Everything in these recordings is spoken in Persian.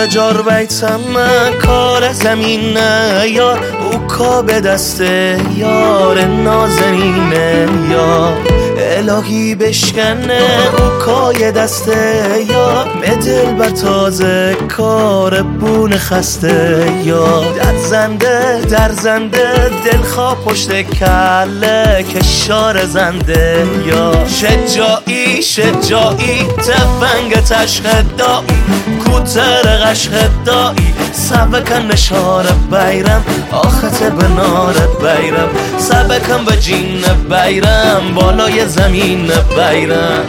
جار بیتم کار زمینه یار او کا به دست یار نازنینه یار الهی بشکنه او کای دست یار مدل بر تازه کار بون خسته یار در زنده دل خواه پشت کله کشار زنده یار شجاعی تفنگ تشخ دایی کوتر قشخ دایی سبکن نشار بیرم آخت به نار بیرم سبکن به جین بیرم بالای زمین بیرم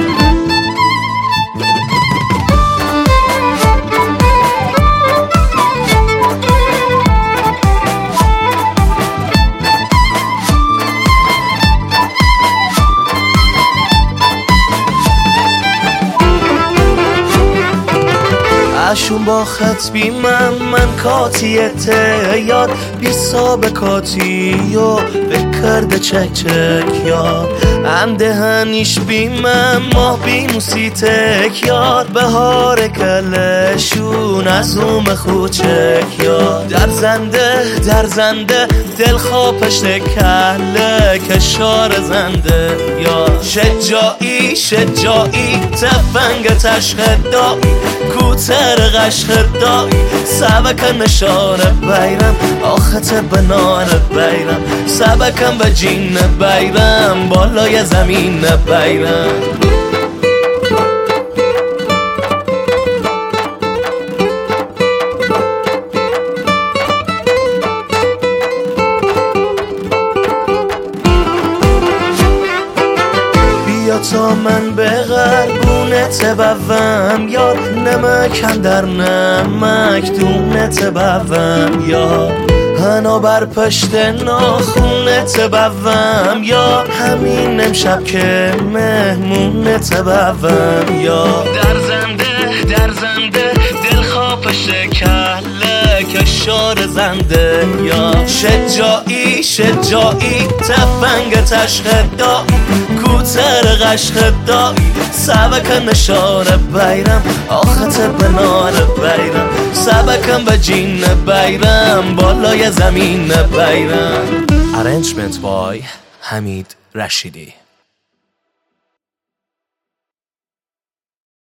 اشون با خط بی من کاتیت یاد بی سابقاتی و بکرده چک یاد هم دهنیش بی ماه بی موسیتک یاد بهار کلشون از اوم خوچک یاد در زنده دل خواه پشت کله کشار زنده یاد شجاعی تفنگ تشخ دایی کوتر قشخ دایی سبکن نشار بیرم آخت به نار بیرم سبکن به جین بیرم بالای زمین بیرم تا من به قربونت بوم یا نمکم در نمک دونت بوم یا هنا بر پشت ناخونت بوم یا همین امشب که مهمونت بوم یا در زنده دل خواه پشت کله کشار زنده یا شجاعی تفنگ تشخ دایی کوتر قشخ دایی سبکن نشار بیرم آخت به نار بیرم سبکن به جین بیرم بالای زمین بیرم. Arrangement by حمید رشیدی.